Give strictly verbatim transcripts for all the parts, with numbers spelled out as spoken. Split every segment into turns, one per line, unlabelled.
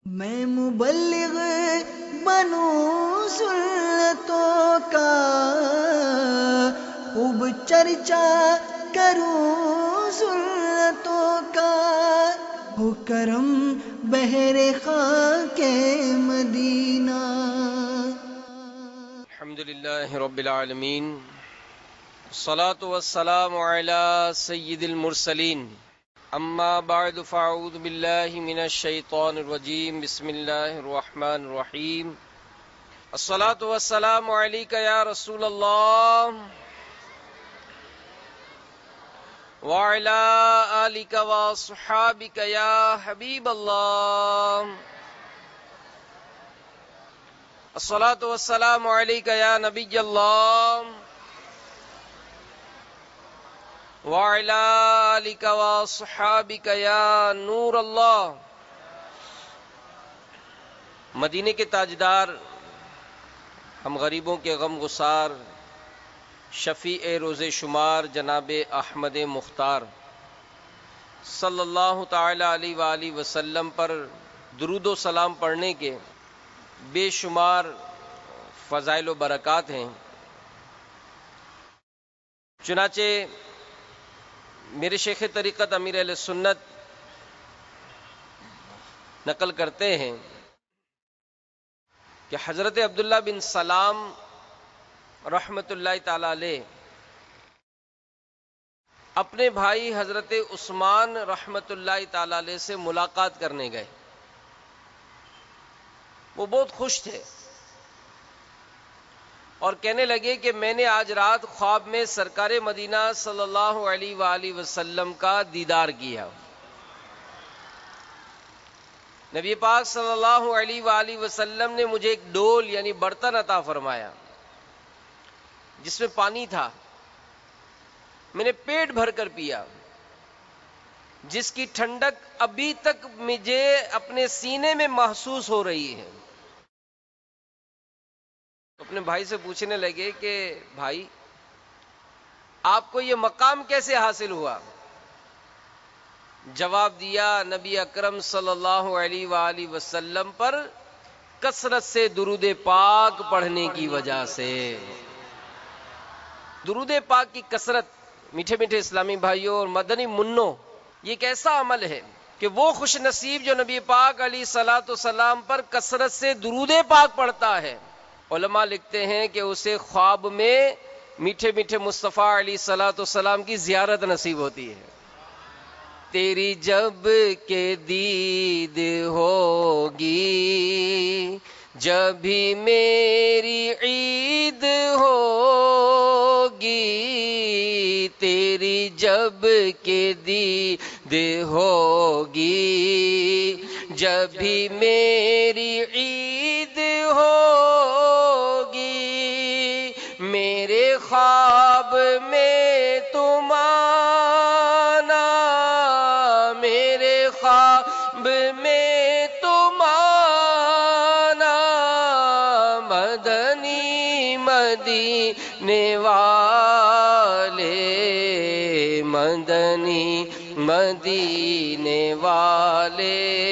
میں مبلغ بنوں سنتوں کا، خوب چرچا کروں سنتوں کا، ہو کرم بہر خاک مدینہ۔
الحمد للہ رب العالمین، الصلاة والسلام علی سید المرسلین، اما بعد فاعوذ باللہ من الشیطان الرجیم، بسم اللہ الرحمن الرحیم۔ الصلاة والسلام علیک یا رسول اللہ وعلی آلک واصحابک یا حبیب اللہ۔ الصلاة والسلام علیک یا نبی اللہ وعلی آلک واصحابک یا نور اللہ۔ مدینے کے تاجدار، ہم غریبوں کے غم گسار، شفیع روز شمار جناب احمد مختار صلی اللہ تعالی علیہ وآلہ وسلم پر درود و سلام پڑھنے کے بے شمار فضائل و برکات ہیں۔ چنانچہ میرے شیخ طریقت امیر اہل سنت نقل کرتے ہیں کہ حضرت عبداللہ بن سلام رحمت اللہ تعالی علیہ اپنے بھائی حضرت عثمان رحمت اللہ تعالی علیہ سے ملاقات کرنے گئے۔ وہ بہت خوش تھے اور کہنے لگے کہ میں نے آج رات خواب میں سرکار مدینہ صلی اللہ علیہ وآلہ وسلم کا دیدار کیا۔ نبی پاک صلی اللہ علیہ وآلہ وسلم نے مجھے ایک ڈول یعنی برتن عطا فرمایا جس میں پانی تھا، میں نے پیٹ بھر کر پیا، جس کی ٹھنڈک ابھی تک مجھے اپنے سینے میں محسوس ہو رہی ہے۔ اپنے بھائی سے پوچھنے لگے کہ بھائی آپ کو یہ مقام کیسے حاصل ہوا؟ جواب دیا، نبی اکرم صلی اللہ علیہ وآلہ وسلم پر کثرت سے درود پاک پڑھنے کی وجہ سے۔ درود پاک کی کثرت، میٹھے میٹھے اسلامی بھائیوں اور مدنی منوں، یہ ایک ایسا عمل ہے کہ وہ خوش نصیب جو نبی پاک علیہ الصلوۃ والسلام پر کثرت سے درود پاک پڑھتا ہے، علماء لکھتے ہیں کہ اسے خواب میں میٹھے میٹھے مصطفیٰ علیہ الصلوۃ والسلام کی زیارت نصیب ہوتی ہے۔ تیری جب کہ دید ہوگی جبھی میری عید ہوگی، تیری جب کہ دید ہوگی جبھی میری عید ہوگی، میرے خواب میں تم آنا، میرے خواب میں تم آنا، مدنی مدینے والے، مدنی مدینے والے،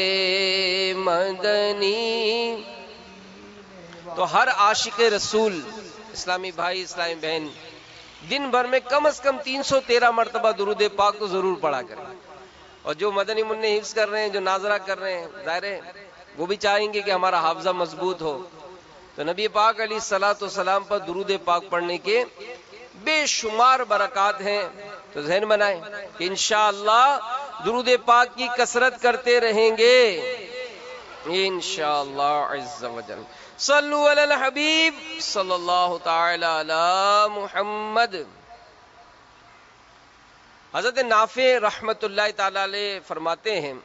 مدنی۔ تو ہر عاشق رسول، اسلامی بھائی اسلامی بہن، دن بھر میں کم از کم تین سو تیرہ مرتبہ درود پاک تو ضرور پڑھا کریں۔ اور جو مدنی منع حفظ کر رہے ہیں، جو ناظرہ کر رہے ہیں، ظاہر ہے وہ بھی چاہیں گے کہ ہمارا حافظہ مضبوط ہو، تو نبی پاک علیہ الصلوۃ والسلام پر درود پاک پڑھنے کے بے شمار برکات ہیں۔ تو ذہن بنائیں کہ انشاءاللہ درود پاک کی کثرت کرتے رہیں گے انشاءاللہ عز و جل۔ صلو علی الحبیب صلی اللہ تعالی علی محمد۔ حضرت نافع رحمت اللہ تعالی علیہ فرماتے ہیں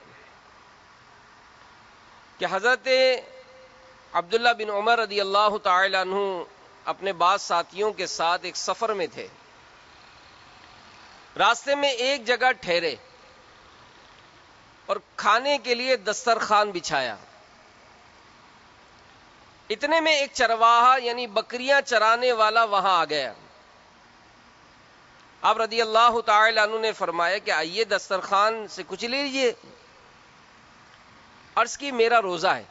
کہ حضرت عبداللہ بن عمر رضی اللہ تعالی عنہ اپنے بعض ساتھیوں کے ساتھ ایک سفر میں تھے۔ راستے میں ایک جگہ ٹھہرے اور کھانے کے لیے دسترخوان بچھایا۔ اتنے میں ایک چرواہا یعنی بکریاں چرانے والا وہاں آ گیا۔ آپ رضی اللہ تعالی عنہ نے فرمایا کہ آئیے دسترخوان سے کچھ لے لیجیے۔ عرض کی میرا روزہ ہے.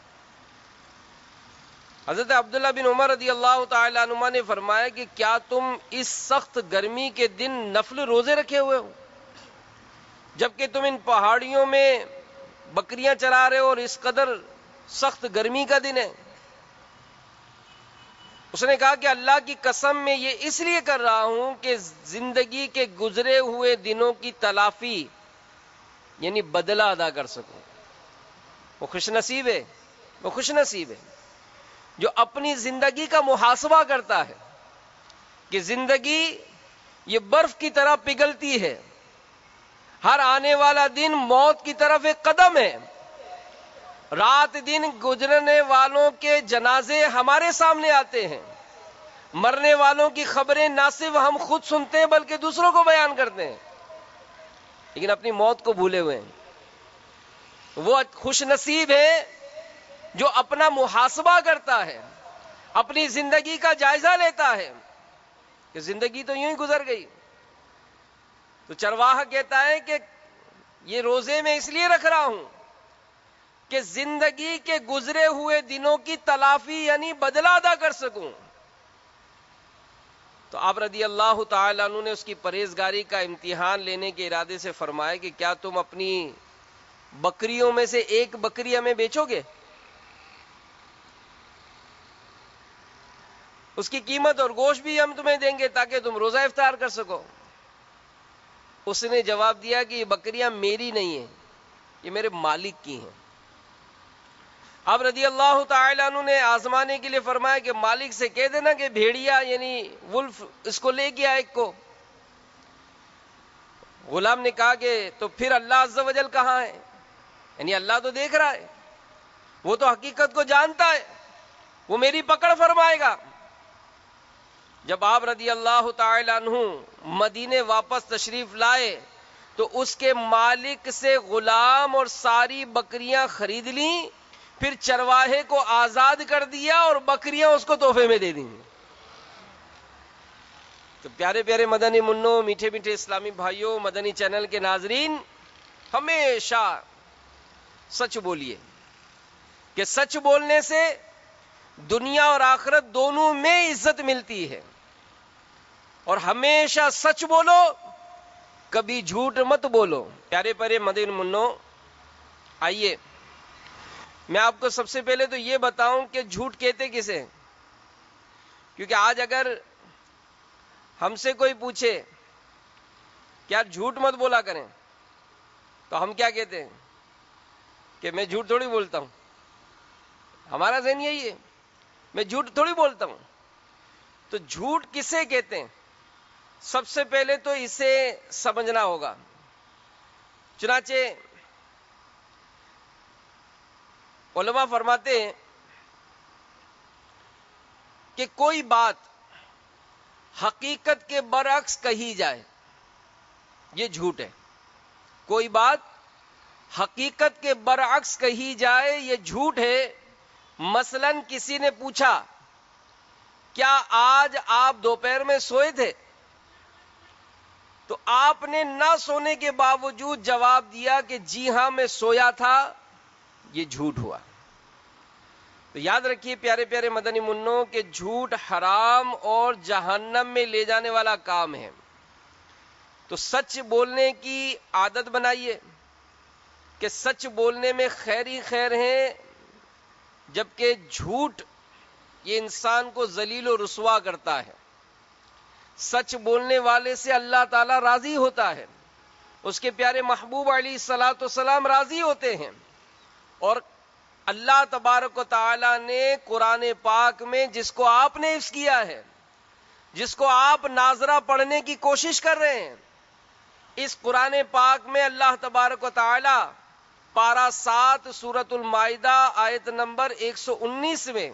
حضرت عبداللہ بن عمر رضی اللہ تعالی عنہما نے فرمایا کہ کیا تم اس سخت گرمی کے دن نفل روزے رکھے ہوئے ہو جبکہ تم ان پہاڑیوں میں بکریاں چرا رہے ہو اور اس قدر سخت گرمی کا دن ہے؟ اس نے کہا کہ اللہ کی قسم میں یہ اس لیے کر رہا ہوں کہ زندگی کے گزرے ہوئے دنوں کی تلافی یعنی بدلہ ادا کر سکوں. وہ خوش نصیب ہے وہ خوش نصیب ہے جو اپنی زندگی کا محاسبہ کرتا ہے کہ زندگی یہ برف کی طرح پگھلتی ہے، ہر آنے والا دن موت کی طرف ایک قدم ہے. رات دن گزرنے والوں کے جنازے ہمارے سامنے آتے ہیں، مرنے والوں کی خبریں نہ صرف ہم خود سنتے ہیں بلکہ دوسروں کو بیان کرتے ہیں، لیکن اپنی موت کو بھولے ہوئے ہیں. وہ خوش نصیب ہے جو اپنا محاسبہ کرتا ہے، اپنی زندگی کا جائزہ لیتا ہے کہ زندگی تو یوں ہی گزر گئی. تو چرواہا کہتا ہے کہ یہ روزے میں اس لیے رکھ رہا ہوں کہ زندگی کے گزرے ہوئے دنوں کی تلافی یعنی بدلہ ادا کر سکوں. تو آپ رضی اللہ تعالیٰ عنہ نے اس کی پرہیزگاری کا امتحان لینے کے ارادے سے فرمایا کہ کیا تم اپنی بکریوں میں سے ایک بکری ہمیں بیچو گے؟ اس کی قیمت اور گوشت بھی ہم تمہیں دیں گے تاکہ تم روزہ افطار کر سکو. اس نے جواب دیا کہ یہ بکریاں میری نہیں ہیں، یہ میرے مالک کی ہیں. اب رضی اللہ تعالیٰ عنہ نے آزمانے کے لیے فرمایا کہ مالک سے کہہ دینا کہ بھیڑیا یعنی ولف اس کو لے گیا ایک کو. غلام نے کہا کہ تو پھر اللہ عز و جل کہاں ہے؟ یعنی اللہ تو دیکھ رہا ہے، وہ تو حقیقت کو جانتا ہے، وہ میری پکڑ فرمائے گا. جب آپ رضی اللہ تعالی عنہ مدینے واپس تشریف لائے تو اس کے مالک سے غلام اور ساری بکریاں خرید لیں، پھر چرواہے کو آزاد کر دیا اور بکریاں اس کو تحفے میں دے دیں. تو پیارے پیارے مدنی منوں، میٹھے میٹھے اسلامی بھائیوں، مدنی چینل کے ناظرین، ہمیشہ سچ بولیے کہ سچ بولنے سے دنیا اور آخرت دونوں میں عزت ملتی ہے. اور ہمیشہ سچ بولو، کبھی جھوٹ مت بولو. پیارے پیارے مدنی منوں، آئیے میں آپ کو سب سے پہلے تو یہ بتاؤں کہ جھوٹ کہتے کسے. کیونکہ آج اگر ہم سے کوئی پوچھے کہ آپ جھوٹ مت بولا کریں تو ہم کیا کہتے ہیں کہ میں جھوٹ تھوڑی بولتا ہوں. ہمارا ذہن یہی ہے، میں جھوٹ تھوڑی بولتا ہوں. تو جھوٹ کسے کہتے ہیں؟ سب سے پہلے تو اسے سمجھنا ہوگا. چنانچہ علماء فرماتے ہیں کہ کوئی بات حقیقت کے برعکس کہی جائے یہ جھوٹ ہے. کوئی بات حقیقت کے برعکس کہی جائے یہ جھوٹ ہے. مثلا کسی نے پوچھا کیا آج آپ دوپہر میں سوئے تھے؟ تو آپ نے نہ سونے کے باوجود جواب دیا کہ جی ہاں میں سویا تھا، یہ جھوٹ ہوا. تو یاد رکھیے پیارے پیارے مدنی منوں کہ جھوٹ حرام اور جہنم میں لے جانے والا کام ہے. تو سچ بولنے کی عادت بنائیے کہ سچ بولنے میں خیر ہی خیر ہے، جبکہ جھوٹ یہ انسان کو ذلیل و رسوا کرتا ہے. سچ بولنے والے سے اللہ تعالیٰ راضی ہوتا ہے، اس کے پیارے محبوب علیہ الصلوۃ والسلام راضی ہوتے ہیں. اور اللہ تبارک و تعالیٰ نے قرآن پاک میں جس کو آپ نے حفظ کیا ہے، جس کو آپ ناظرہ پڑھنے کی کوشش کر رہے ہیں، اس قرآن پاک میں اللہ تبارک و تعالیٰ پارہ سات سورۃ المائدہ آیت نمبر ایک سو انیس میں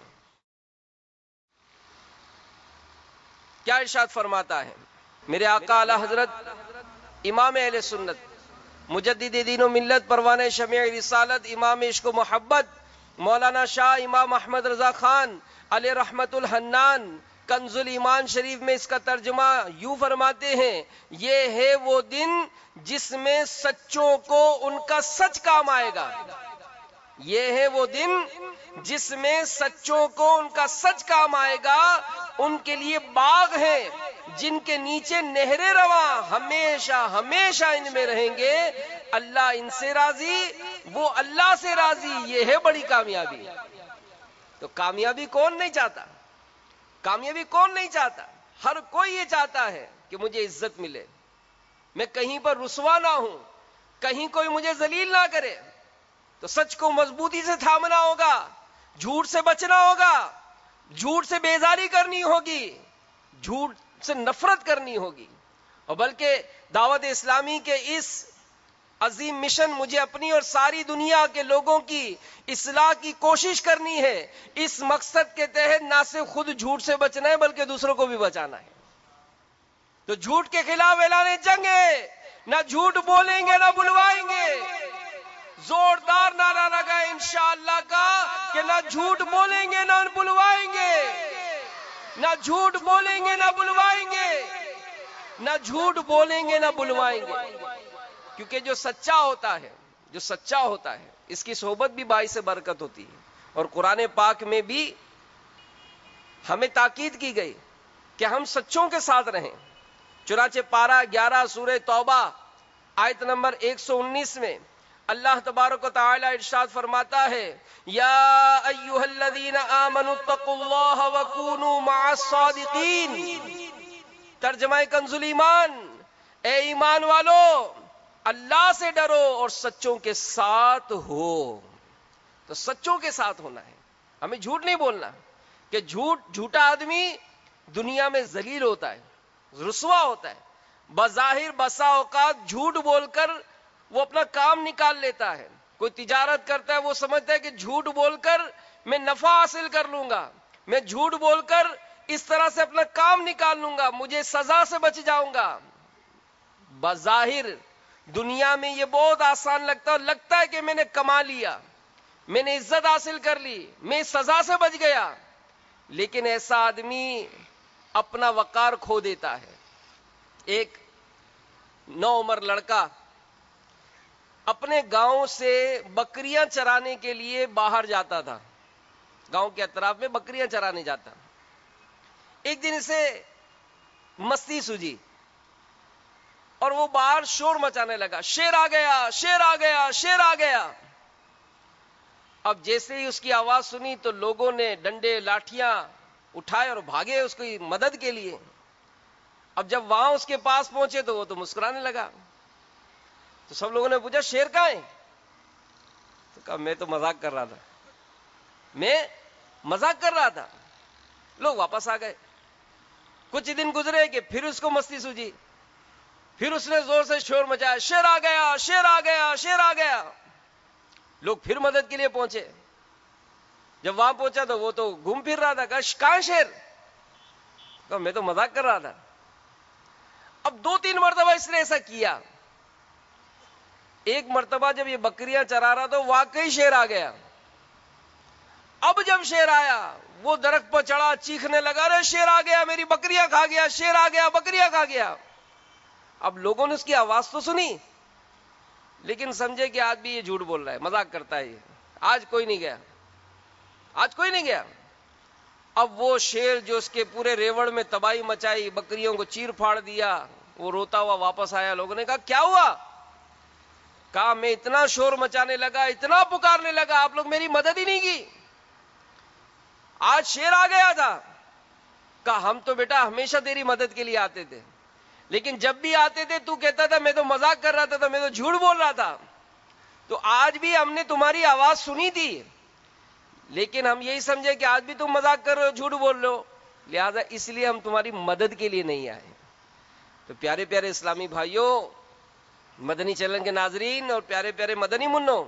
کیا ارشاد فرماتا ہے؟ میرے آقا اعلی حضرت امام اہل سنت مجدد دین و ملت پروانہ شمع رسالت امام عشق و محبت مولانا شاہ امام احمد رضا خان علیہ رحمت الحنان کنز الایمان شریف میں اس کا ترجمہ یوں فرماتے ہیں، یہ ہے وہ دن جس میں سچوں کو ان کا سچ کام آئے گا. یہ ہے وہ دن جس میں سچوں کو ان کا سچ کام آئے گا. ان کے لیے باغ ہیں جن کے نیچے نہریں رواں ہمیشہ ہمیشہ ان میں رہیں گے. اللہ ان سے راضی، وہ اللہ سے راضی. یہ ہے بڑی کامیابی. تو کامیابی کون نہیں چاہتا؟ کامیابی کون نہیں چاہتا؟ ہر کوئی یہ چاہتا ہے کہ مجھے عزت ملے، میں کہیں پر رسوا نہ ہوں، کہیں کوئی مجھے ذلیل نہ کرے. تو سچ کو مضبوطی سے تھامنا ہوگا، جھوٹ سے بچنا ہوگا، جھوٹ سے بیزاری کرنی ہوگی، جھوٹ سے نفرت کرنی ہوگی. اور بلکہ دعوت اسلامی کے اس عظیم مشن مجھے اپنی اور ساری دنیا کے لوگوں کی اصلاح کی کوشش کرنی ہے. اس مقصد کے تحت نہ صرف خود جھوٹ سے بچنا ہے بلکہ دوسروں کو بھی بچانا ہے. تو جھوٹ کے خلاف اعلان جنگ ہے. نہ جھوٹ بولیں گے نہ بلوائیں گے. زوردار نعرہ لگائیں انشاءاللہ کا کہ نہ جھوٹ بولیں گے نہ بلوائیں گے، نہ جھوٹ بولیں گے نہ بلوائیں گے، نہ جھوٹ بولیں گے نہ بلوائیں گے. کیونکہ جو سچا ہوتا ہے، جو سچا ہوتا ہے اس کی صحبت بھی باعث برکت ہوتی ہے. اور قرآن پاک میں بھی ہمیں تاکید کی گئی کہ ہم سچوں کے ساتھ رہیں. چنانچہ پارہ گیارہ سورہ توبہ آیت نمبر ایک سو انیس میں اللہ تبارک و تعالی ارشاد فرماتا ہے، یا ایھا الذین آمنوا اتقوا اللہ وکونوا مع الصادقین. ترجمہ کنز ایمان، اے ایمان والو اللہ سے ڈرو اور سچوں کے ساتھ ہو. تو سچوں کے ساتھ ہونا ہے، ہمیں جھوٹ نہیں بولنا. کہ جھوٹ جھوٹا آدمی دنیا میں ذلیل ہوتا ہے، رسوا ہوتا ہے. بظاہر بسا اوقات جھوٹ بول کر وہ اپنا کام نکال لیتا ہے. کوئی تجارت کرتا ہے، وہ سمجھتا ہے کہ جھوٹ بول کر میں نفع حاصل کر لوں گا، میں جھوٹ بول کر اس طرح سے اپنا کام نکال لوں گا، مجھے سزا سے بچ جاؤں گا. بظاہر دنیا میں یہ بہت آسان لگتا ہے، لگتا ہے کہ میں نے کما لیا، میں نے عزت حاصل کر لی، میں اس سزا سے بچ گیا. لیکن ایسا آدمی اپنا وقار کھو دیتا ہے. ایک نو عمر لڑکا اپنے گاؤں سے بکریاں چرانے کے لیے باہر جاتا تھا، گاؤں کے اطراف میں بکریاں چرانے جاتا. ایک دن اسے مستی سوجی اور وہ باہر شور مچانے لگا، شیر آ گیا، شیر آ گیا، شیر آ گیا. اب جیسے ہی اس کی آواز سنی تو لوگوں نے ڈنڈے لاٹھیاں اٹھائے اور بھاگے اس کی مدد کے لیے. اب جب وہاں اس کے پاس پہنچے تو وہ تو مسکرانے لگا. تو سب لوگوں نے پوچھا شیر کہاں ہے؟ تو کہا میں تو مذاق کر رہا تھا، میں مذاق کر رہا تھا. لوگ واپس آ گئے. کچھ دن گزرے کہ پھر اس کو مستی سوجی، پھر اس نے زور سے شور مچایا، شیر آ گیا، شیر آ گیا، شیر آ گیا. لوگ پھر مدد کے لیے پہنچے. جب وہاں پہنچا تو وہ تو گھوم پھر رہا تھا. کہا کہاں شیر؟ کہا میں تو مذاق کر رہا تھا. اب دو تین مرتبہ اس نے ایسا کیا. ایک مرتبہ جب یہ بکریاں چرا رہا تو واقعی شیر آ گیا. اب جب شیر آیا وہ درخت پر چڑھا، چیخنے لگا، رے شیر آ گیا، میری بکریاں کھا گیا، شیر آ گیا، بکریاں کھا گیا. اب لوگوں نے اس کی آواز تو سنی لیکن سمجھے کہ آج بھی یہ جھوٹ بول رہا ہے، مذاق کرتا ہے یہ. آج کوئی نہیں گیا، آج کوئی نہیں گیا. اب وہ شیر جو اس کے پورے ریوڑ میں تباہی مچائی، بکریوں کو چیر پھاڑ دیا، وہ روتا ہوا واپس آیا. لوگوں نے کہا کیا ہوا؟ کہا میں اتنا شور مچانے لگا، اتنا پکارنے لگا، آپ لوگ میری مدد ہی نہیں کی. آج شیر آ گیا تھا. کہا ہم تو بیٹا ہمیشہ تیری مدد کے لیے آتے تھے، لیکن جب بھی آتے تھے تو کہتا تھا میں تو مذاق کر رہا تھا، میں تو جھوٹ بول رہا تھا. تو آج بھی ہم نے تمہاری آواز سنی تھی لیکن ہم یہی سمجھے کہ آج بھی تم مذاق کر رہے ہو، جھوٹ بول رہے ہو، لہذا اس لیے ہم تمہاری مدد کے لیے نہیں آئے. تو پیارے پیارے اسلامی بھائیوں، مدنی چینل کے ناظرین اور پیارے پیارے مدنی منوں،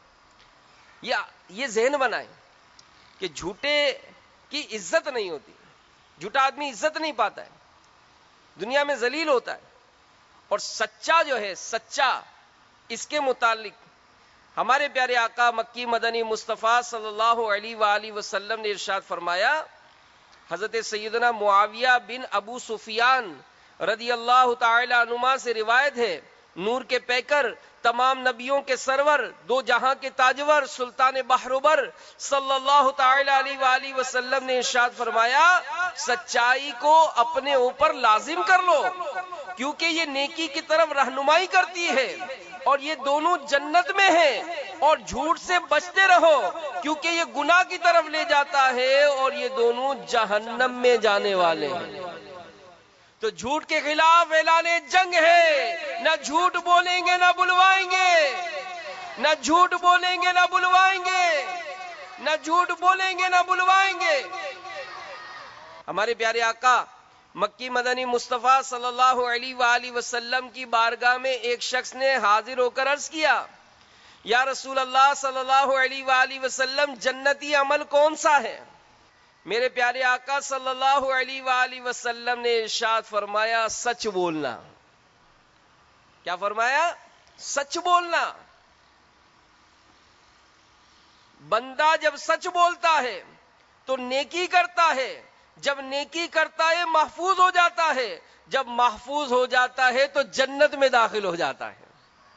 یہ ذہن بنائیں کہ جھوٹے کی عزت نہیں ہوتی. جھوٹا آدمی عزت نہیں پاتا ہے، دنیا میں ذلیل ہوتا ہے. اور سچا جو ہے، سچا، اس کے متعلق ہمارے پیارے آقا مکی مدنی مصطفیٰ صلی اللہ علیہ وآلہ وسلم نے ارشاد فرمایا. حضرت سیدنا معاویہ بن ابو سفیان رضی اللہ تعالی عنہما سے روایت ہے، نور کے پیکر، تمام نبیوں کے سرور، دو جہاں کے تاجور، سلطان بحروبر صلی اللہ تعالی علیہ وآلہ وسلم نے ارشاد فرمایا سچائی کو اپنے اوپر لازم کر لو، کیونکہ یہ نیکی کی طرف رہنمائی کرتی ہے اور یہ دونوں جنت میں ہیں، اور جھوٹ سے بچتے رہو کیونکہ یہ گناہ کی طرف لے جاتا ہے اور یہ دونوں جہنم میں جانے والے ہیں۔ تو جھوٹ کے خلاف اعلان جنگ ہے، نہ جھوٹ بولیں گے نہ بلوائیں گے، نہ جھوٹ بولیں گے نہ بلوائیں گے، نہ جھوٹ بولیں گے نہ بلوائیں گے۔ ہمارے پیارے آقا مکی مدنی مصطفیٰ صلی اللہ علیہ وآلہ وسلم کی بارگاہ میں ایک شخص نے حاضر ہو کر عرض کیا، یا رسول اللہ صلی اللہ علیہ وآلہ وسلم جنتی عمل کون سا ہے؟ میرے پیارے آقا صلی اللہ علیہ وآلہ وسلم نے ارشاد فرمایا سچ بولنا۔ کیا فرمایا؟ سچ بولنا۔ بندہ جب سچ بولتا ہے تو نیکی کرتا ہے، جب نیکی کرتا ہے محفوظ ہو جاتا ہے، جب محفوظ ہو جاتا ہے تو جنت میں داخل ہو جاتا ہے۔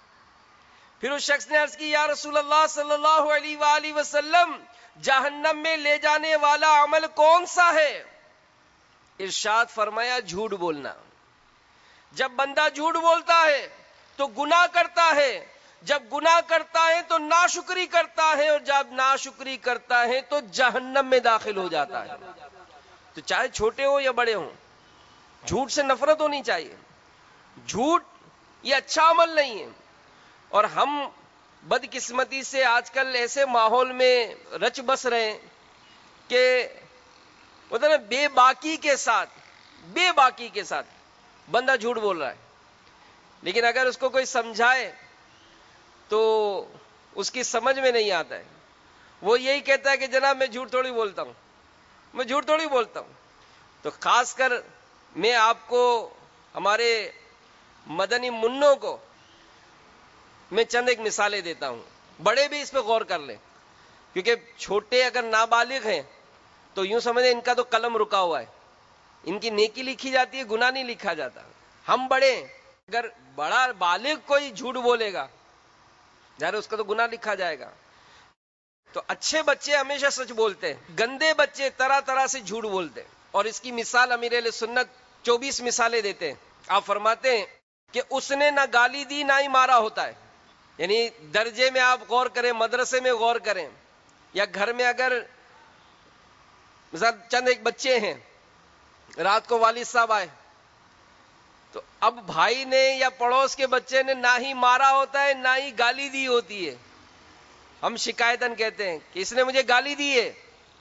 پھر اس شخص نے عرض کی، یا رسول اللہ صلی اللہ علیہ وآلہ وسلم جہنم میں لے جانے والا عمل کون سا ہے؟ ارشاد فرمایا جھوٹ بولنا۔ جب بندہ جھوٹ بولتا ہے تو گناہ کرتا ہے، جب گناہ کرتا ہے تو ناشکری کرتا ہے، اور جب ناشکری کرتا ہے تو جہنم میں داخل ہو جاتا ہے۔ تو چاہے چھوٹے ہو یا بڑے ہوں، جھوٹ سے نفرت ہونی چاہیے۔ جھوٹ یہ اچھا عمل نہیں ہے، اور ہم بدقسمتی سے آج کل ایسے ماحول میں رچ بس رہے ہیں کہ نا بے باکی کے ساتھ بے باکی کے ساتھ بندہ جھوٹ بول رہا ہے، لیکن اگر اس کو کوئی سمجھائے تو اس کی سمجھ میں نہیں آتا ہے۔ وہ یہی کہتا ہے کہ جناب میں جھوٹ تھوڑی بولتا ہوں، میں جھوٹ تھوڑی بولتا ہوں۔ تو خاص کر میں آپ کو ہمارے مدنی منوں کو میں چند ایک مثالیں دیتا ہوں، بڑے بھی اس پہ غور کر لیں، کیونکہ چھوٹے اگر نابالغ ہیں تو یوں سمجھیں ان کا تو قلم رکا ہوا ہے، ان کی نیکی لکھی جاتی ہے، گناہ نہیں لکھا جاتا۔ ہم بڑے ہیں، اگر بڑا بالغ کوئی جھوٹ بولے گا ظاہر اس کا تو گناہ لکھا جائے گا۔ تو اچھے بچے ہمیشہ سچ بولتے ہیں، گندے بچے طرح طرح سے جھوٹ بولتے ہیں، اور اس کی مثال امیر اہل سنت چوبیس مثالیں دیتے ہیں۔ آپ فرماتے ہیں کہ اس نے نہ گالی دی نہ ہی مارا ہوتا ہے، یعنی درجے میں آپ غور کریں، مدرسے میں غور کریں، یا گھر میں اگر مثلا چند ایک بچے ہیں، رات کو والد صاحب آئے تو اب بھائی نے یا پڑوس کے بچے نے نہ ہی مارا ہوتا ہے نہ ہی گالی دی ہوتی ہے، ہم شکایتاً کہتے ہیں کہ اس نے مجھے گالی دی ہے۔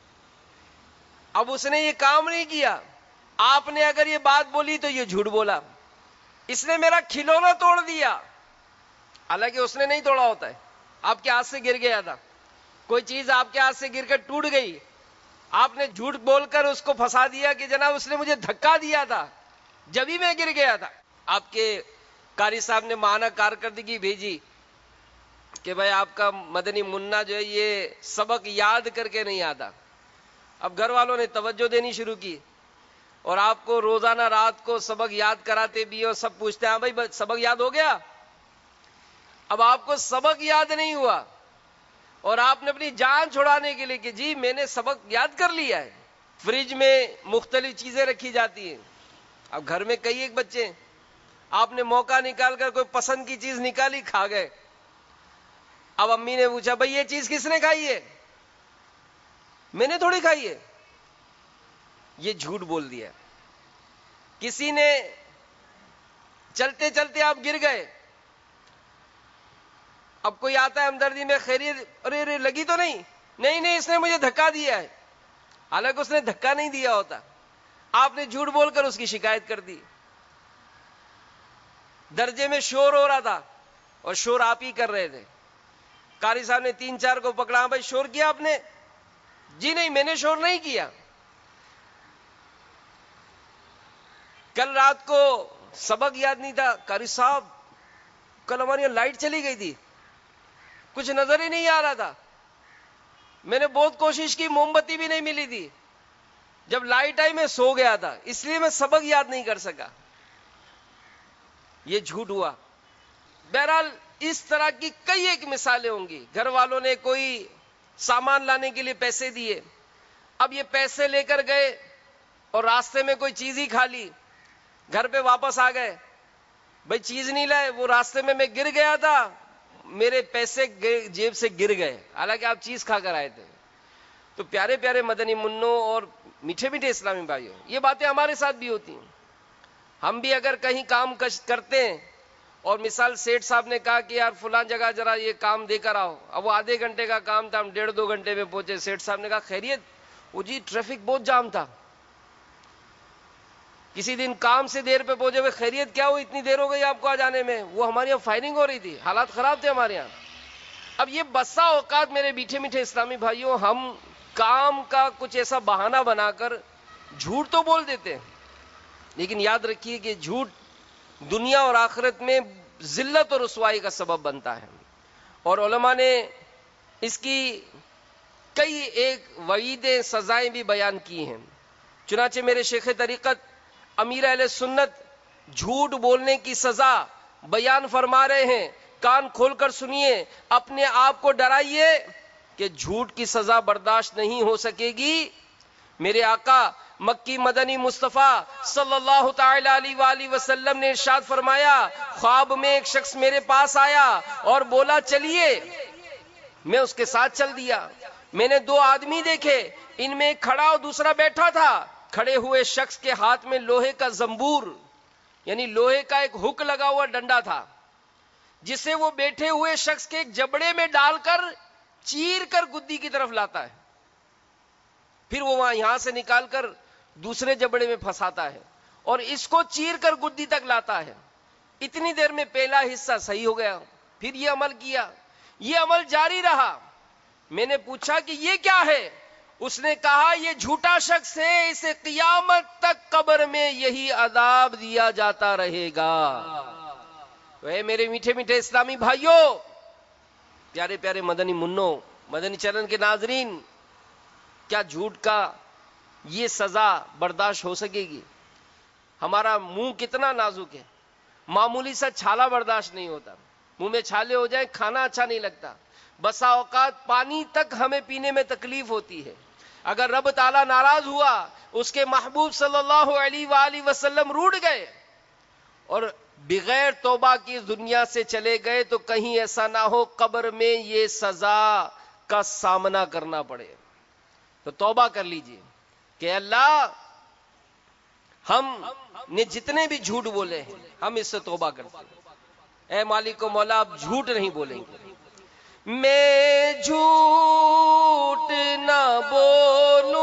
اب اس نے یہ کام نہیں کیا، آپ نے اگر یہ بات بولی تو یہ جھوٹ بولا، اس نے میرا کھلونا توڑ دیا، حالانکہ اس نے نہیں توڑا ہوتا ہے، آپ کے ہاتھ سے گر گیا تھا، کوئی چیز آپ کے ہاتھ سے گر کر ٹوٹ گئی، آپ نے جھوٹ بول کر اس کو پھنسا دیا کہ جناب اس نے مجھے دھکا دیا تھا جبھی میں گر گیا تھا۔ آپ کے قاری صاحب نے ماہانہ کارکردگی بھیجی کہ بھائی آپ کا مدنی منا جو ہے یہ سبق یاد کر کے نہیں آتا۔ اب گھر والوں نے توجہ دینی شروع کی اور آپ کو روزانہ رات کو سبق یاد کراتے بھی، اور سب پوچھتے ہیں بھائی سبق یاد ہو گیا؟ اب آپ کو سبق یاد نہیں ہوا اور آپ نے اپنی جان چھڑانے کے لیے کہ جی میں نے سبق یاد کر لیا ہے۔ فریج میں مختلف چیزیں رکھی جاتی ہیں، اب گھر میں کئی ایک بچے ہیں، آپ نے موقع نکال کر کوئی پسند کی چیز نکالی، کھا گئے۔ اب امی نے پوچھا بھائی یہ چیز کس نے کھائی ہے؟ میں نے تھوڑی کھائی ہے، یہ جھوٹ بول دیا۔ کسی نے چلتے چلتے آپ گر گئے، اب کوئی آتا ہے ہمدردی میں، خیریت، ارے ارے لگی تو نہیں؟ نہیں نہیں اس نے مجھے دھکا دیا ہے، حالانکہ اس نے دھکا نہیں دیا ہوتا، آپ نے جھوٹ بول کر اس کی شکایت کر دی۔ درجے میں شور ہو رہا تھا اور شور آپ ہی کر رہے تھے، قاری صاحب نے تین چار کو پکڑا، بھائی شور کیا آپ نے؟ جی نہیں میں نے شور نہیں کیا۔ کل رات کو سبق یاد نہیں تھا، قاری صاحب کل ہماری یہاں لائٹ چلی گئی تھی، کچھ نظر ہی نہیں آ رہا تھا، میں نے بہت کوشش کی، موم بتی بھی نہیں ملی تھی، جب لائٹ آئی میں سو گیا تھا، اس لیے میں سبق یاد نہیں کر سکا۔ یہ جھوٹ ہوا۔ بہرحال اس طرح کی کئی ایک مثالیں ہوں گی. گھر والوں نے کوئی سامان لانے کے لیے پیسے دیے, اب یہ پیسے لے کر گئے اور راستے میں کوئی چیز ہی کھا لی, گھر پہ واپس آ گئے, بھائی چیز نہیں لائے, وہ راستے میں میں گر گیا تھا, میرے پیسے جیب سے گر گئے, حالانکہ آپ چیز کھا کر آئے تھے. تو پیارے پیارے مدنی منوں اور میٹھے میٹھے اسلامی بھائیوں, یہ باتیں ہمارے ساتھ بھی ہوتی ہیں. ہم بھی اگر کہیں کام کرتے ہیں اور مثال سیٹھ صاحب نے کہا کہ یار فلاں جگہ ذرا یہ کام دے کر آؤ, اب وہ آدھے گھنٹے کا کام تھا, ہم ڈیڑھ دو گھنٹے میں پہنچے. سیٹھ صاحب نے کہا خیریت؟ وہ جی ٹریفک بہت جام تھا. کسی دن کام سے دیر پہ پہنچے ہوئے, خیریت کیا ہو اتنی دیر ہو گئی آپ کو آ جانے میں؟ وہ ہمارے یہاں فائرنگ ہو رہی تھی, حالات خراب تھے ہمارے یہاں. اب یہ بسا اوقات میرے میٹھے میٹھے اسلامی بھائیوں, ہم کام کا کچھ ایسا بہانہ بنا کر جھوٹ تو بول دیتے ہیں, لیکن یاد رکھیے کہ جھوٹ دنیا اور آخرت میں ذلت اور رسوائی کا سبب بنتا ہے. اور علماء نے اس کی کئی ایک وعیدیں سزائیں بھی بیان کی ہیں. چنانچہ میرے شیخ طریقت امیر اہل سنت جھوٹ بولنے کی سزا بیان فرما رہے ہیں, کان کھول کر سنیے, اپنے آپ کو ڈرائیے کہ جھوٹ کی سزا برداشت نہیں ہو سکے گی. میرے آقا مکی مدنی مصطفیٰ صلی اللہ تعالی علیہ وآلہ وسلم نے ارشاد فرمایا, خواب میں ایک شخص میرے پاس آیا اور بولا چلیے, میں اس کے ساتھ چل دیا. میں نے دو آدمی دیکھے, ان میں ایک کھڑا اور دوسرا بیٹھا تھا. کھڑے ہوئے شخص کے ہاتھ میں لوہے کا زنبور یعنی لوہے کا ایک ہک لگا ہوا ڈنڈا تھا, جسے وہ بیٹھے ہوئے شخص کے ایک جبڑے میں ڈال کر چیر کر گدی کی طرف لاتا ہے, پھر وہ وہاں یہاں سے نکال کر دوسرے جبڑے میں پھنساتا ہے اور اس کو چیر کر گدی تک لاتا ہے. اتنی دیر میں پہلا حصہ صحیح ہو گیا, پھر یہ عمل کیا, یہ عمل جاری رہا. میں نے پوچھا کہ یہ کیا ہے؟ اس نے کہا یہ جھوٹا شخص ہے, اسے قیامت تک قبر میں یہی عذاب دیا جاتا رہے گا. اے میرے میٹھے میٹھے اسلامی بھائیوں, پیارے پیارے مدنی منوں, مدنی چینل کے ناظرین, کیا جھوٹ کا یہ سزا برداشت ہو سکے گی؟ ہمارا منہ کتنا نازک ہے, معمولی سا چھالا برداشت نہیں ہوتا, منہ میں چھالے ہو جائیں کھانا اچھا نہیں لگتا. بسا اوقات پانی تک ہمیں پینے میں تکلیف ہوتی ہے. اگر رب تعالیٰ ناراض ہوا, اس کے محبوب صلی اللہ علیہ وآلہ وسلم روٹھ گئے اور بغیر توبہ کی دنیا سے چلے گئے, تو کہیں ایسا نہ ہو قبر میں یہ سزا کا سامنا کرنا پڑے. تو توبہ کر لیجئے کہ اللہ ہم نے جتنے بھی جھوٹ بولے ہیں ہم اس سے توبہ کرتے ہیں. اے مالک و مولا, آپ جھوٹ نہیں بولیں گے. میں جھوٹ نہ بولوں,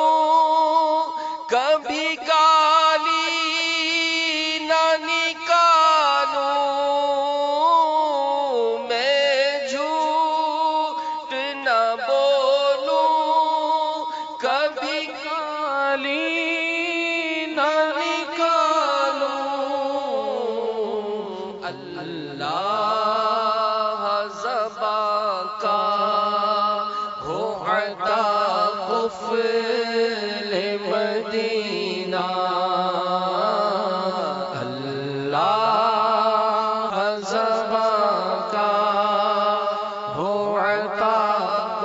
کبھی گالی نہ نکالوں, میں جھوٹ نہ بولوں, کبھی گالی نہ نکالوں. اللہ مدینہ, اللہ زباں کا ہو عطا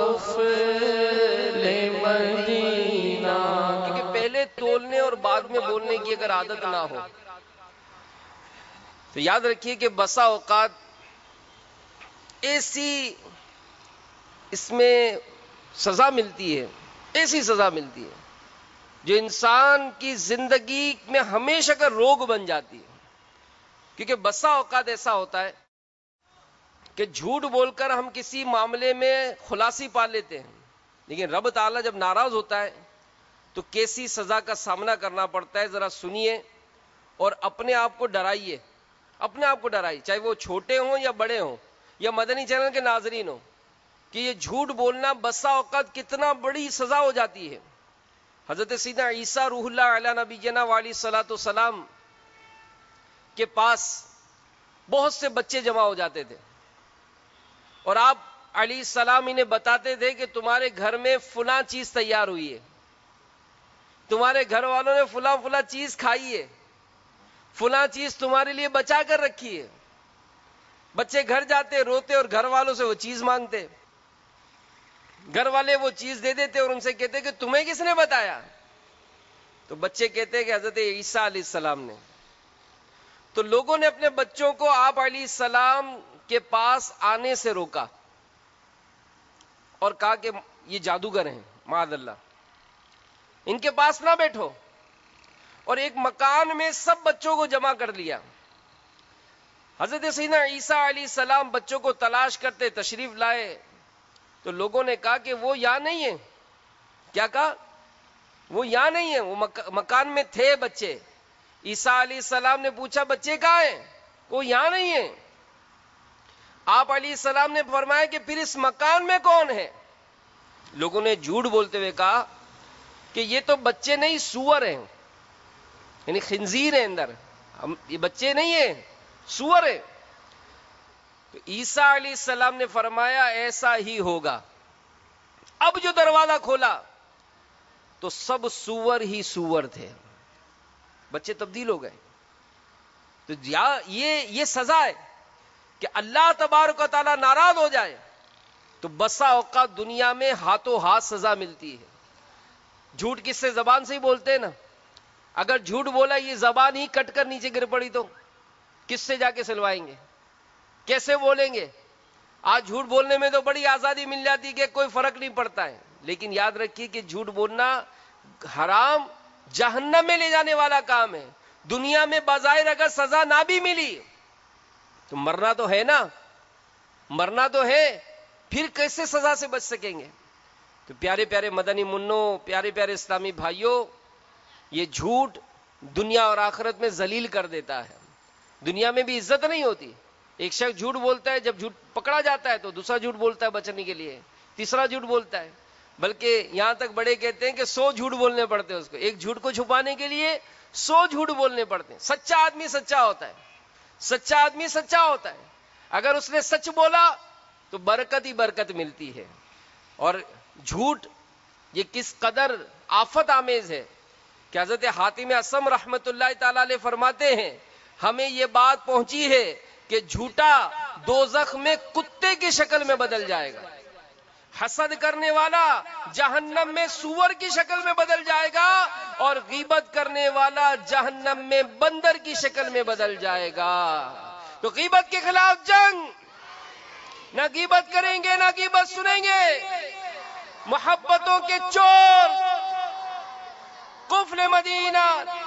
قفل مدینہ. کیونکہ پہلے تولنے اور بعد میں بولنے کی اگر عادت نہ ہو تو یاد رکھیے کہ بسا اوقات ایسی اس میں سزا ملتی ہے, ایسی سزا ملتی ہے جو انسان کی زندگی میں ہمیشہ کا روگ بن جاتی ہے. کیونکہ بسا اوقات ایسا ہوتا ہے کہ جھوٹ بول کر ہم کسی معاملے میں خلاصی پا لیتے ہیں, لیکن رب تعالیٰ جب ناراض ہوتا ہے تو کیسی سزا کا سامنا کرنا پڑتا ہے. ذرا سنیے اور اپنے آپ کو ڈرائیے, اپنے آپ کو ڈرائیے, چاہے وہ چھوٹے ہوں یا بڑے ہوں یا مدنی چینل کے ناظرین ہوں, کہ یہ جھوٹ بولنا بسا اوقات کتنا بڑی سزا ہو جاتی ہے. حضرت سیدنا عیسیٰ روح اللہ علیہ نبینا والی صلاۃ والسلام کے پاس بہت سے بچے جمع ہو جاتے تھے اور آپ علیہ السلام انہیں بتاتے تھے کہ تمہارے گھر میں فلاں چیز تیار ہوئی ہے, تمہارے گھر والوں نے فلاں فلاں چیز کھائی ہے, فلاں چیز تمہارے لیے بچا کر رکھی ہے. بچے گھر جاتے روتے اور گھر والوں سے وہ چیز مانگتے، گھر والے وہ چیز دے دیتے اور ان سے کہتے کہ تمہیں کس نے بتایا؟ تو بچے کہتے کہ حضرت عیسیٰ علیہ السلام نے۔ تو لوگوں نے اپنے بچوں کو آپ علیہ السلام کے پاس آنے سے روکا اور کہا کہ یہ جادوگر ہیں، معاذ اللہ، ان کے پاس نہ بیٹھو، اور ایک مکان میں سب بچوں کو جمع کر لیا۔ حضرت سیدنا عیسیٰ علیہ السلام بچوں کو تلاش کرتے تشریف لائے تو لوگوں نے کہا کہ وہ یہاں نہیں ہے۔ کیا کہا؟ وہ یہاں نہیں ہے، وہ مکان میں تھے بچے۔ عیسیٰ علیہ السلام نے پوچھا بچے کہاں ہیں؟ وہ یہاں نہیں ہے۔ آپ علیہ السلام نے فرمایا کہ پھر اس مکان میں کون ہے؟ لوگوں نے جھوٹ بولتے ہوئے کہا کہ یہ تو بچے نہیں، سور ہیں، یعنی خنزیر ہیں اندر، ہم یہ بچے نہیں ہیں، سور ہیں۔ تو عیسیٰ علیہ السلام نے فرمایا ایسا ہی ہوگا۔ اب جو دروازہ کھولا تو سب سور ہی سور تھے، بچے تبدیل ہو گئے۔ تو یہ یہ سزا ہے کہ اللہ تبارک و تعالیٰ ناراض ہو جائے تو بسا اوقات دنیا میں ہاتھوں ہاتھ سزا ملتی ہے۔ جھوٹ کس سے؟ زبان سے ہی بولتے ہیں نا۔ اگر جھوٹ بولا یہ زبان ہی کٹ کر نیچے گر پڑی تو کس سے جا کے سلوائیں گے؟ کیسے بولیں گے؟ آج جھوٹ بولنے میں تو بڑی آزادی مل جاتی کہ کوئی فرق نہیں پڑتا ہے، لیکن یاد رکھیے کہ جھوٹ بولنا حرام، جہنم میں لے جانے والا کام ہے۔ دنیا میں بظاہر اگر سزا نہ بھی ملی تو مرنا تو ہے نا، مرنا تو ہے، پھر کیسے سزا سے بچ سکیں گے؟ تو پیارے پیارے مدنی منوں، پیارے پیارے اسلامی بھائیوں، یہ جھوٹ دنیا اور آخرت میں ذلیل کر دیتا ہے۔ دنیا میں بھی عزت نہیں ہوتی۔ ایک شخص جھوٹ بولتا ہے، جب جھوٹ پکڑا جاتا ہے تو دوسرا جھوٹ بولتا ہے بچنے کے لیے، تیسرا جھوٹ بولتا ہے، بلکہ یہاں تک بڑے کہتے ہیں کہ سو جھوٹ بولنے پڑتے ہیں اس کو، ایک جھوٹ کو چھپانے کے لیے سو جھوٹ بولنے پڑتے ہیں۔ سچا آدمی سچا ہوتا ہے، سچا آدمی سچا ہوتا ہے، اگر اس نے سچ بولا تو برکت ہی برکت ملتی ہے۔ اور جھوٹ یہ کس قدر آفت آمیز ہے کہ حضرت حاتم اصم رحمت اللہ تعالی علیہ فرماتے ہیں ہمیں یہ بات پہنچی ہے کہ جھوٹا دوزخ میں کتے کی شکل میں بدل جائے گا، حسد کرنے والا جہنم میں سور کی شکل میں بدل جائے گا، اور غیبت کرنے والا جہنم میں بندر کی شکل میں بدل جائے گا۔ تو غیبت کے خلاف جنگ، نہ غیبت کریں گے نہ غیبت سنیں گے۔ محبتوں کے چور قفل مدینہ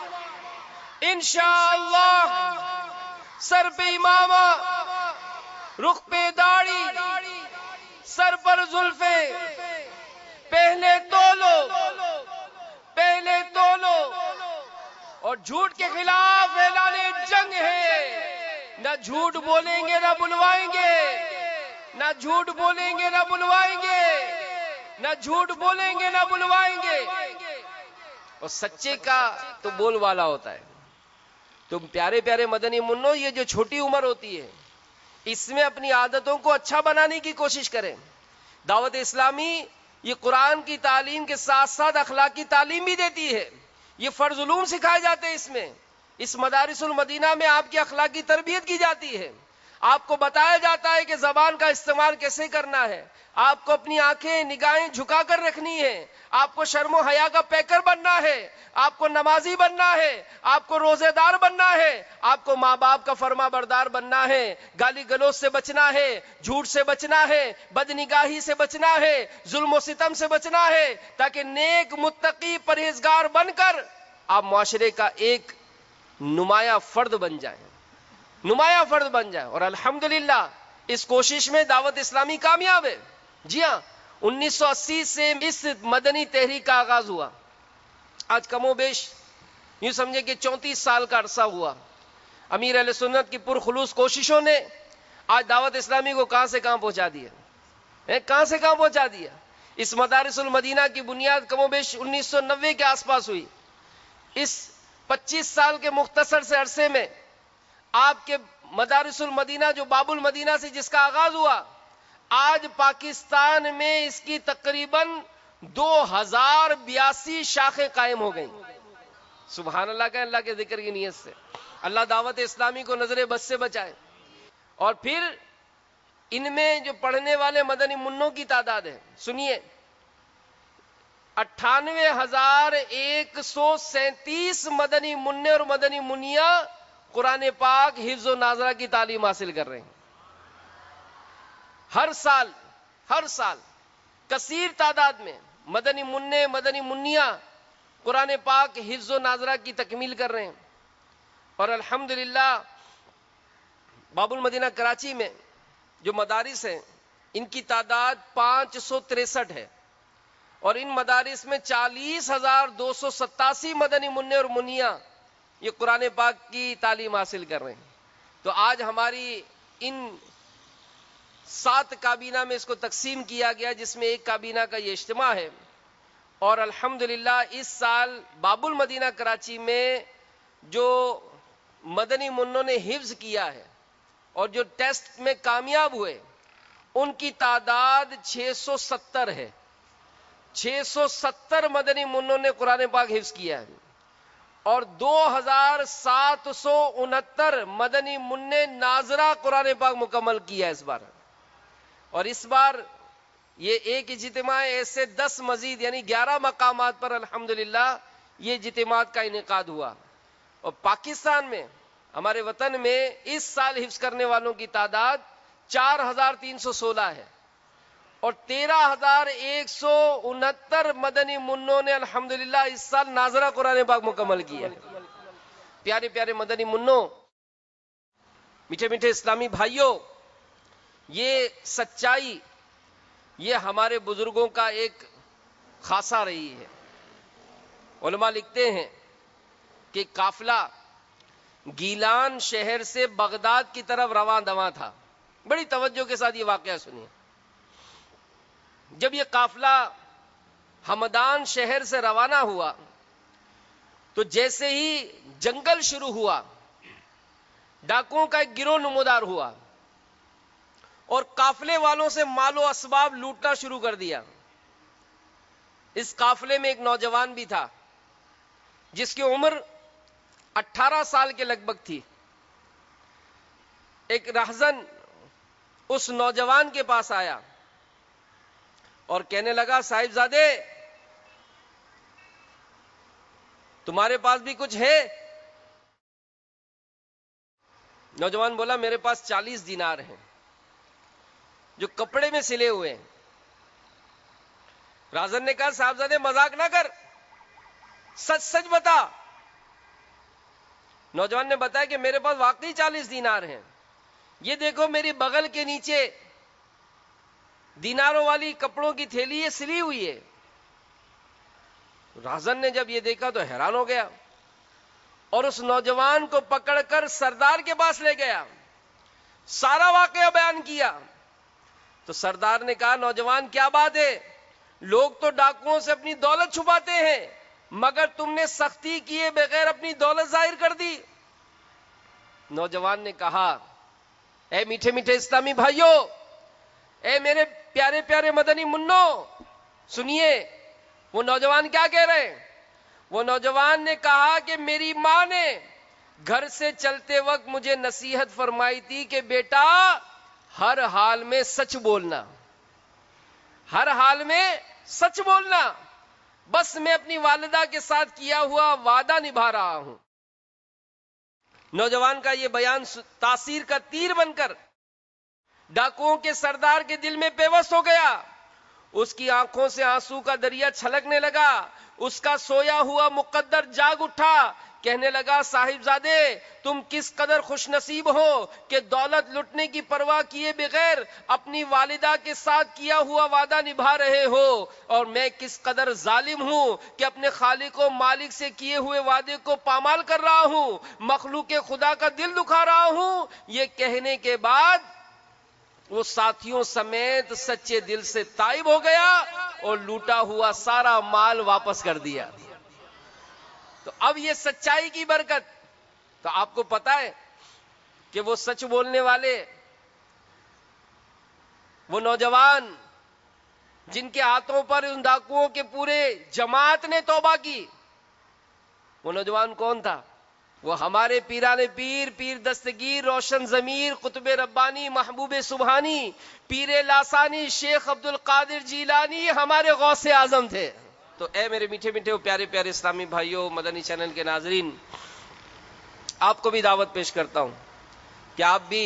انشاءاللہ، سر پہ امامہ، رخ پہ داڑھی، سر پر زلفیں، پہلے تولو پہلے تولو، اور جھوٹ کے خلاف اعلان جنگ ہے۔ نہ جھوٹ بولیں گے نہ بلوائیں گے، نہ جھوٹ بولیں گے نہ بلوائیں گے، نہ جھوٹ بولیں گے نہ بلوائیں گے۔ اور سچے کا تو بول والا ہوتا ہے۔ تو پیارے پیارے مدنی منوں، یہ جو چھوٹی عمر ہوتی ہے اس میں اپنی عادتوں کو اچھا بنانے کی کوشش کریں۔ دعوت اسلامی یہ قرآن کی تعلیم کے ساتھ ساتھ اخلاقی تعلیم بھی دیتی ہے، یہ فرض علوم سکھائے جاتے ہیں۔ اس میں اس مدارس المدینہ میں آپ کی اخلاقی تربیت کی جاتی ہے، آپ کو بتایا جاتا ہے کہ زبان کا استعمال کیسے کرنا ہے، آپ کو اپنی آنکھیں نگاہیں جھکا کر رکھنی ہے، آپ کو شرم و حیا کا پیکر بننا ہے، آپ کو نمازی بننا ہے، آپ کو روزے دار بننا ہے، آپ کو ماں باپ کا فرما بردار بننا ہے، گالی گلوچ سے بچنا ہے، جھوٹ سے بچنا ہے، بدنگاہی سے بچنا ہے، ظلم و ستم سے بچنا ہے، تاکہ نیک متقی پرہیزگار بن کر آپ معاشرے کا ایک نمایاں فرد بن جائیں، نمایاں فرد بن جائیں۔ اور الحمدللہ اس کوشش میں دعوت اسلامی کامیاب ہے۔ جی ہاں، انیس سو اسی سے اس مدنی تحریک کا آغاز ہوا، آج کم و بیش یوں سمجھے کہ چونتیس سال کا عرصہ ہوا۔ امیر اہل سنت کی پرخلوص کوششوں نے آج دعوت اسلامی کو کہاں سے کہاں پہنچا دیا، کہاں سے کہاں پہنچا دیا۔ اس مدارس المدینہ کی بنیاد کم و بیش انیس سو نوے کے آس پاس ہوئی۔ اس پچیس سال کے مختصر سے عرصے میں آپ کے مدارس المدینہ جو باب المدینہ سے جس کا آغاز ہوا، آج پاکستان میں اس کی تقریباً دو ہزار بیاسی شاخیں قائم ہو گئیں۔ سبحان اللہ کا، اللہ کے ذکر کی نیت سے۔ اللہ دعوت اسلامی کو نظر بد سے بچائے۔ اور پھر ان میں جو پڑھنے والے مدنی منوں کی تعداد ہے، سنیے، اٹھانوے ہزار ایک سو سینتیس مدنی منع اور مدنی منیا قرآن پاک حفظ و ناظرہ کی تعلیم حاصل کر رہے ہیں ہر سال ہر سال کثیر تعداد میں مدنی منع مدنی منیا قرآن پاک حفظ و ناظرہ کی تکمیل کر رہے ہیں. اور الحمدللہ باب المدینہ کراچی میں جو مدارس ہیں ان کی تعداد پانچ سو تریسٹھ ہے، اور ان مدارس میں چالیس ہزار دو سو ستاسی مدنی منع اور منیا یہ قرآن پاک کی تعلیم حاصل کر رہے ہیں. تو آج ہماری ان سات کابینہ میں اس کو تقسیم کیا گیا، جس میں ایک کابینہ کا یہ اجتماع ہے. اور الحمدللہ اس سال باب المدینہ کراچی میں جو مدنی منوں نے حفظ کیا ہے اور جو ٹیسٹ میں کامیاب ہوئے ان کی تعداد چھ سو ستر ہے. چھ سو ستر مدنی منوں نے قرآن پاک حفظ کیا ہے، اور دو ہزار سات سو انہتر مدنی منع ناظرہ قرآن پاک مکمل کیا ہے اس بار. اور اس بار یہ ایک اجتماع ایسے دس مزید یعنی گیارہ مقامات پر الحمدللہ یہ اجتماعات کا انعقاد ہوا. اور پاکستان میں ہمارے وطن میں اس سال حفظ کرنے والوں کی تعداد چار ہزار تین سو سولہ ہے، اور تیرہ ہزار ایک سو انہتر مدنی منوں نے الحمدللہ اس سال ناظرہ قرآن پاک مکمل کیا ہے. پیارے پیارے مدنی منوں، میٹھے میٹھے اسلامی بھائیوں، یہ سچائی یہ ہمارے بزرگوں کا ایک خاصہ رہی ہے. علماء لکھتے ہیں کہ قافلہ گیلان شہر سے بغداد کی طرف رواں دواں تھا. بڑی توجہ کے ساتھ یہ واقعہ سنیے. جب یہ قافلہ ہمدان شہر سے روانہ ہوا تو جیسے ہی جنگل شروع ہوا ڈاکوؤں کا ایک گروہ نمودار ہوا اور قافلے والوں سے مال و اسباب لوٹنا شروع کر دیا. اس قافلے میں ایک نوجوان بھی تھا جس کی عمر اٹھارہ سال کے لگ بھگ تھی. ایک راہزن اس نوجوان کے پاس آیا اور کہنے لگا، صاحبزادے تمہارے پاس بھی کچھ ہے؟ نوجوان بولا، میرے پاس چالیس دینار ہیں جو کپڑے میں سلے ہوئے ہیں. راہزن نے کہا، صاحبزادے مذاق نہ کر، سچ سچ بتا. نوجوان نے بتایا کہ میرے پاس واقعی چالیس دینار ہیں. یہ دیکھو میری بغل کے نیچے دیناروں والی کپڑوں کی تھیلی یہ سلی ہوئی ہے. راہزن نے جب یہ دیکھا تو حیران ہو گیا اور اس نوجوان کو پکڑ کر سردار کے پاس لے گیا، سارا واقعہ بیان کیا. تو سردار نے کہا، نوجوان کیا بات ہے؟ لوگ تو ڈاکوؤں سے اپنی دولت چھپاتے ہیں مگر تم نے سختی کیے بغیر اپنی دولت ظاہر کر دی. نوجوان نے کہا، اے میٹھے میٹھے اسلامی بھائیوں، اے میرے پیارے پیارے مدنی منوں، سنیے وہ نوجوان کیا کہہ رہے ہیں. وہ نوجوان نے کہا کہ میری ماں نے گھر سے چلتے وقت مجھے نصیحت فرمائی تھی کہ بیٹا ہر حال میں سچ بولنا، ہر حال میں سچ بولنا. بس میں اپنی والدہ کے ساتھ کیا ہوا وعدہ نبھا رہا ہوں. نوجوان کا یہ بیان تاثیر کا تیر بن کر ڈاکوؤں کے سردار کے دل میں پیوست ہو گیا. اس کی آنکھوں سے آنسو کا دریا چھلکنے لگا. اس کا سویا ہوا مقدر جاگ اٹھا، کہنے لگا، صاحبزادے تم کس قدر خوش نصیب ہو کہ دولت لٹنے کی پرواہ کیے بغیر اپنی والدہ کے ساتھ کیا ہوا وعدہ نبھا رہے ہو، اور میں کس قدر ظالم ہوں کہ اپنے خالق و مالک سے کیے ہوئے وعدے کو پامال کر رہا ہوں، مخلوق خدا کا دل دکھا رہا ہوں. یہ کہنے کے بعد وہ ساتھیوں سمیت سچے دل سے تائب ہو گیا اور لوٹا ہوا سارا مال واپس کر دیا. تو اب یہ سچائی کی برکت، تو آپ کو پتا ہے کہ وہ سچ بولنے والے وہ نوجوان جن کے ہاتھوں پر ان ڈاکوؤں کے پورے جماعت نے توبہ کی، وہ نوجوان کون تھا؟ وہ ہمارے پیران پیر، پیر دستگیر، روشن ضمیر، قطب ربانی، محبوب سبحانی، پیر لاسانی، شیخ عبد القادر جیلانی ہمارے غوث اعظم تھے۔ تو اے میرے میٹھے میٹھے و پیارے پیارے اسلامی بھائیوں، مدنی چینل کے ناظرین، آپ کو بھی دعوت پیش کرتا ہوں کہ آپ بھی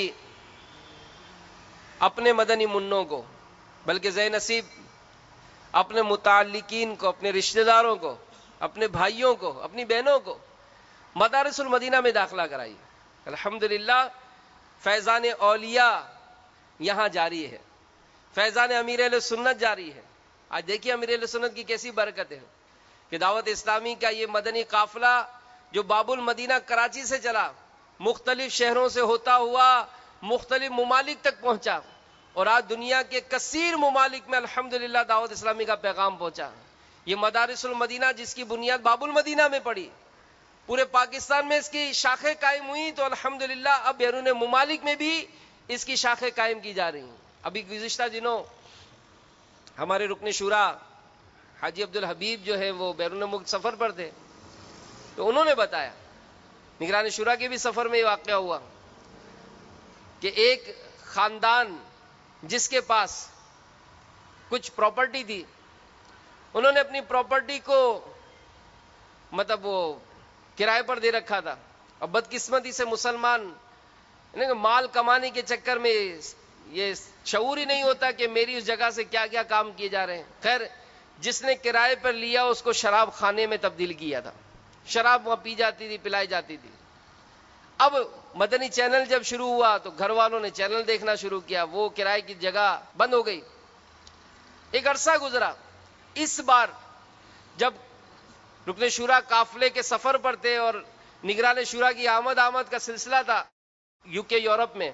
اپنے مدنی منوں کو، بلکہ زی نصیب اپنے متعلقین کو، اپنے رشتہ داروں کو، اپنے بھائیوں کو، اپنی بہنوں کو مدارس المدینہ میں داخلہ کرائیے۔ الحمدللہ فیضان اولیاء یہاں جاری ہے، فیضان امیر اہل سنت جاری ہے۔ آج دیکھیے امیر اہل سنت کی کیسی برکت ہے کہ دعوت اسلامی کا یہ مدنی قافلہ جو باب المدینہ کراچی سے چلا، مختلف شہروں سے ہوتا ہوا مختلف ممالک تک پہنچا، اور آج دنیا کے کثیر ممالک میں الحمدللہ دعوت اسلامی کا پیغام پہنچا۔ یہ مدارس المدینہ جس کی بنیاد باب المدینہ میں پڑی، پورے پاکستان میں اس کی شاخیں قائم ہوئی، تو الحمدللہ اب بیرون ممالک میں بھی اس کی شاخیں قائم کی جا رہی ہیں۔ ابھی گزشتہ دنوں ہمارے رکن شورا حاجی عبدالحبیب جو ہے وہ بیرون ملک سفر پر تھے، تو انہوں نے بتایا، نگران شورا کے بھی سفر میں یہ واقعہ ہوا کہ ایک خاندان جس کے پاس کچھ پراپرٹی تھی، انہوں نے اپنی پراپرٹی کو مطلب وہ کرائے پر دے رکھا تھا، اور بدقسمتی سے مسلمان مال کمانے کے چکر میں یہ شعور ہی نہیں ہوتا کہ میری اس جگہ سے کیا کیا کام کیے جا رہے ہیں۔ خیر، جس نے کرائے پر لیا اس کو شراب خانے میں تبدیل کیا تھا، شراب وہاں پی جاتی تھی، پلائی جاتی تھی۔ اب مدنی چینل جب شروع ہوا تو گھر والوں نے چینل دیکھنا شروع کیا، وہ کرائے کی جگہ بند ہو گئی۔ ایک عرصہ گزرا، اس بار جب رکن شورا قافلے کے سفر پر تھے اور نگران شورا کی آمد آمد کا سلسلہ تھا یو کے یورپ میں،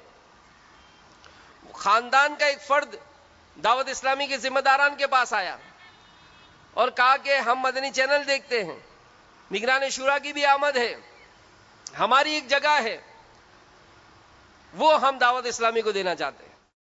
خاندان کا ایک فرد دعوت اسلامی کے ذمہ داران کے پاس آیا اور کہا کہ ہم مدنی چینل دیکھتے ہیں، نگران شورا کی بھی آمد ہے، ہماری ایک جگہ ہے، وہ ہم دعوت اسلامی کو دینا چاہتے ہیں۔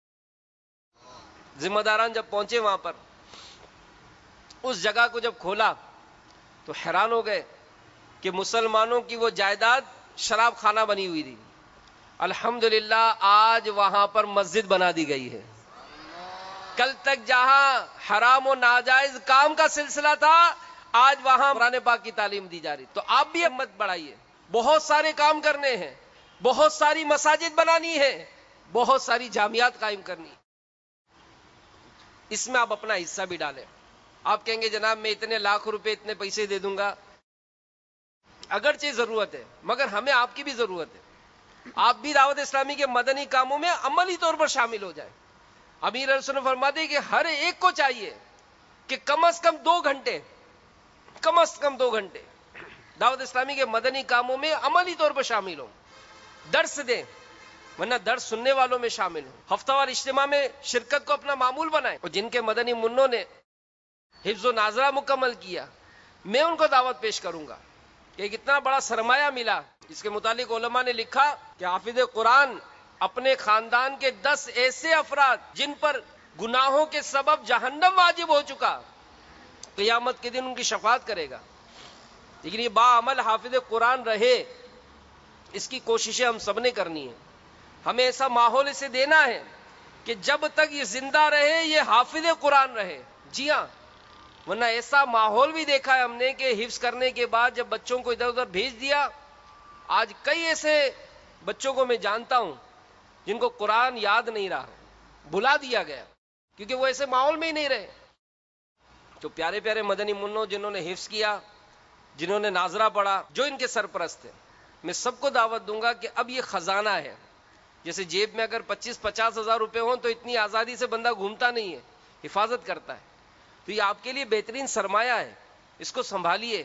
ذمہ داران جب پہنچے وہاں پر، اس جگہ کو جب کھولا تو حیران ہو گئے کہ مسلمانوں کی وہ جائیداد شراب خانہ بنی ہوئی تھی، الحمدللہ آج وہاں پر مسجد بنا دی گئی ہے۔ کل تک جہاں حرام و ناجائز کام کا سلسلہ تھا، آج وہاں قرآن پاک کی تعلیم دی جا رہی۔ تو آپ بھی ہمت بڑھائیے، بہت سارے کام کرنے ہیں، بہت ساری مساجد بنانی ہے، بہت ساری جامعات قائم کرنی ہے، اس میں آپ اپنا حصہ بھی ڈالیں۔ آپ کہیں گے جناب میں اتنے لاکھ روپے اتنے پیسے دے دوں گا، اگرچہ ضرورت ہے مگر ہمیں آپ کی بھی ضرورت ہے، آپ بھی دعوت اسلامی کے مدنی کاموں میں عملی طور پر شامل ہو جائیں۔ امیر علیہ السلام فرماتے ہیں کہ ہر ایک کو چاہیے کہ کم از کم دو گھنٹے کم از کم دو گھنٹے دعوت اسلامی کے مدنی کاموں میں عملی طور پر شامل ہوں، درس دیں، ورنہ درس سننے والوں میں شامل ہوں، ہفتہ وار اجتماع میں شرکت کو اپنا معمول بنائیں۔ اور جن کے مدنی منوں نے حفظ و ناظرہ مکمل کیا، میں ان کو دعوت پیش کروں گا کہ ایک اتنا بڑا سرمایہ ملا۔ اس کے متعلق علماء نے لکھا کہ حافظ قرآن اپنے خاندان کے دس ایسے افراد جن پر گناہوں کے سبب جہنم واجب ہو چکا، قیامت کے دن ان کی شفاعت کرے گا۔ لیکن یہ باعمل حافظ قرآن رہے، اس کی کوششیں ہم سب نے کرنی ہے۔ ہمیں ایسا ماحول اسے دینا ہے کہ جب تک یہ زندہ رہے یہ حافظ قرآن رہے۔ جی ہاں، ورنہ ایسا ماحول بھی دیکھا ہے ہم نے کہ حفظ کرنے کے بعد جب بچوں کو ادھر ادھر بھیج دیا، آج کئی ایسے بچوں کو میں جانتا ہوں جن کو قرآن یاد نہیں رہا، بھلا دیا گیا کیونکہ وہ ایسے ماحول میں ہی نہیں رہے۔ تو پیارے پیارے مدنی منوں جنہوں نے حفظ کیا، جنہوں نے ناظرہ پڑھا، جو ان کے سرپرست ہیں، میں سب کو دعوت دوں گا کہ اب یہ خزانہ ہے۔ جیسے جیب میں اگر پچیس پچاس ہزار روپے ہوں تو اتنی آزادی سے بندہ گھومتا نہیں ہے، حفاظت کرتا ہے۔ تو یہ آپ کے لیے بہترین سرمایہ ہے، اس کو سنبھالیے،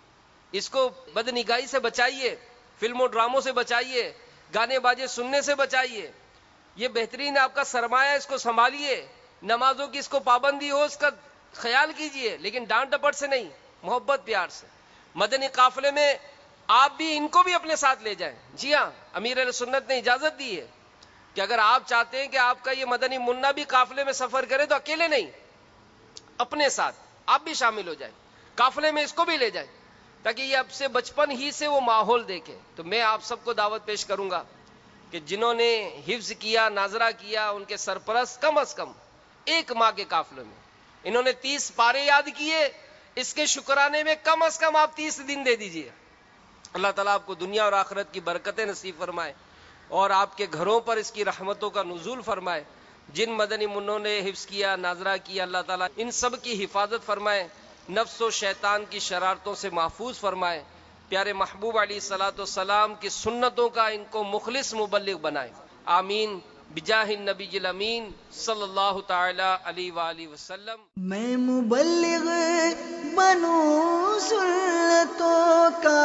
اس کو بدنگاہی سے بچائیے، فلموں ڈراموں سے بچائیے، گانے باجے سننے سے بچائیے۔ یہ بہترین آپ کا سرمایہ، اس کو سنبھالیے۔ نمازوں کی اس کو پابندی ہو، اس کا خیال کیجئے، لیکن ڈانٹ ڈپٹ سے نہیں، محبت پیار سے۔ مدنی قافلے میں آپ بھی ان کو بھی اپنے ساتھ لے جائیں۔ جی ہاں، امیر اہل سنت نے اجازت دی ہے کہ اگر آپ چاہتے ہیں کہ آپ کا یہ مدنی منا بھی قافلے میں سفر کرے تو اکیلے نہیں، اپنے ساتھ آپ بھی شامل ہو جائیں، قافلے میں اس کو بھی لے جائیں۔ تاکہ یہ اب سے بچپن ہی سے وہ ماحول دیکھے. تو میں آپ سب کو دعوت پیش کروں گا کہ جنہوں نے حفظ کیا، ناظرہ کیا، ان کے سرپرست کم از کم ایک ماہ کے قافلے میں انہوں نے تیس پارے یاد کیے، اس کے شکرانے میں کم از کم آپ تیس دن دے دیجئے. اللہ تعالیٰ آپ کو دنیا اور آخرت کی برکتیں نصیب فرمائے اور آپ کے گھروں پر اس کی رحمتوں کا نزول فرمائے. جن مدنی منوں نے حفظ کیا، ناظرہ کیا، اللہ تعالیٰ ان سب کی حفاظت فرمائے، نفس و شیطان کی شرارتوں سے محفوظ فرمائے. پیارے محبوب علیہ الصلوۃ والسلام کی سنتوں کا ان کو مخلص مبلغ بنائے. آمین بجاہ النبی الامین صلی اللہ تعالی علیہ وآلہ وسلم.
میں مبلغ بنوں سنتوں کا،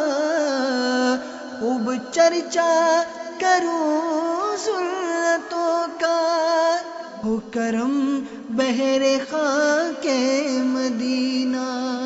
خوب چرچا کروں سنتوں کا، ہو کرم بہر خاک مدینہ.